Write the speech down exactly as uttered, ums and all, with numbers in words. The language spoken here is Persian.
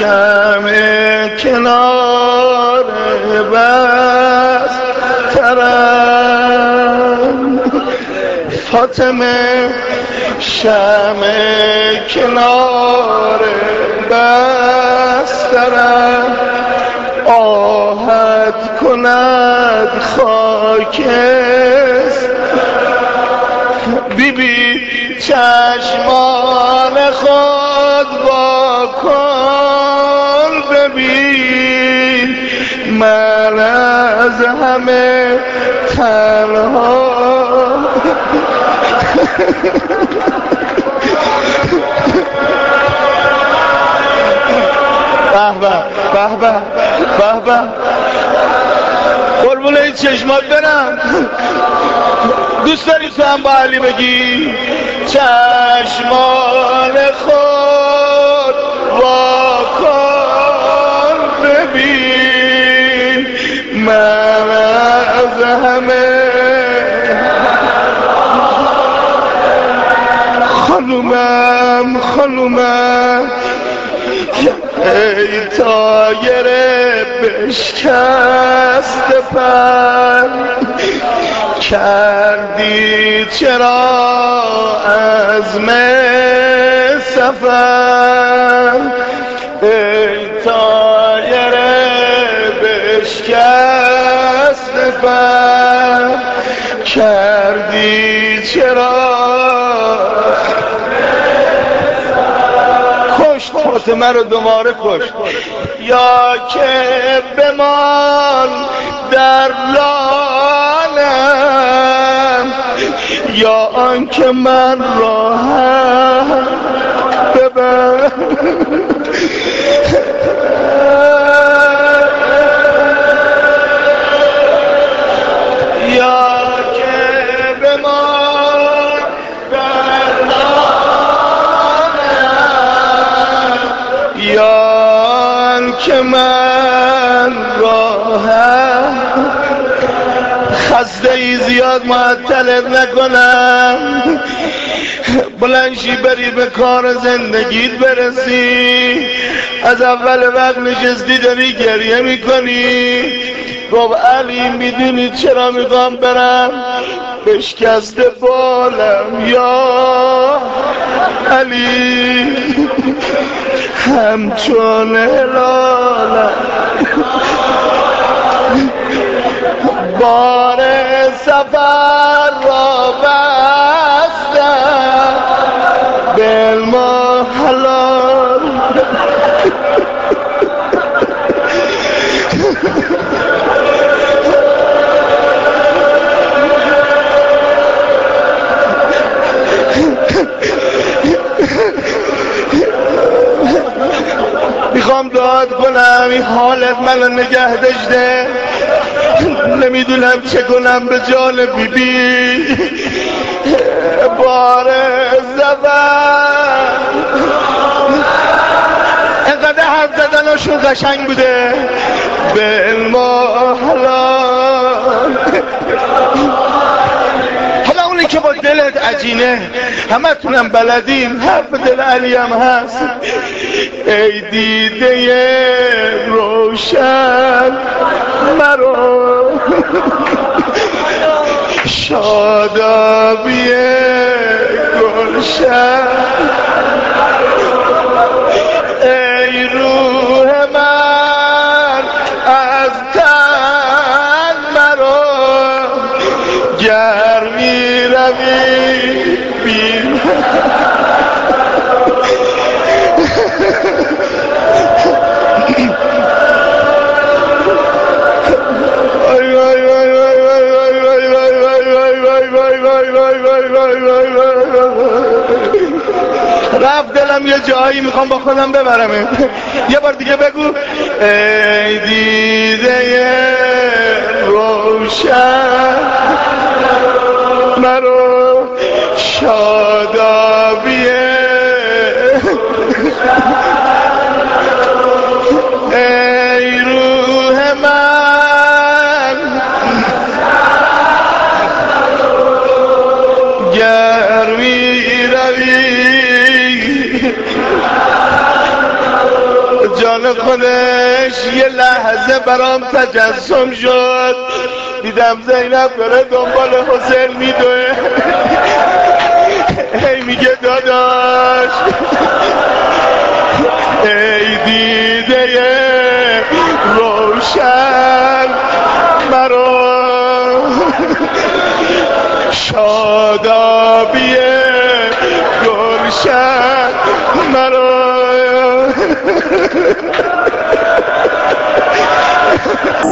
شمع کنار بسترم فاطمه شمع کنار بسترم آهد کند خاکست بی بی چشمان خود با کن ببین من از همه تنها به به به به به به قربون این چشمات برم دوست داری تو هم با علی بگی چشمان خود وا کن ببین من از همه خانومم خانومم ای تایر بشکست پر کردی چرا عزم سفر ای تایر بشکست پر کردی چرا کشت فاطمه رو دوباره کشت یا که بمان در لالم یا آنکه من راحت ببر یا که بمان در لالم یا آنکه من راحت خسته ای زیاد معطلت نکنم بلنشی بری به کار زندگیت برسی از اول وقت نشستی داری گریه میکنی گفت علی میدونی چرا میخوام برم بشکست بالم یا علی همچون هلالم بار سفر را بستم بالما حلال میخوام دعات کنم این حالت منو نگه داشته نمیدونم چه کنم به جان بی بی بار زبر اینقدر حرف زدناشون قشنگ بوده به علما حلال حالا اونی که با دلت عجینه همه تونم بلدین حرف دل علی هم هست ای دیده روشن مرو شادابی گلشن ای روح من از تن مرو گرمی روی بین رفت دلم یه جایی میخوام با خودم ببرم یه بار دیگه بگو ای دیده روشن مرو شادابی ای روح من گرمی روی جان خودش یه لحظه برام تجسم شد، دیدم زینب داره دنبال حسین میدوه، هی میگه داداش ای دیده روشن مرا، شادابی گلشن مرا.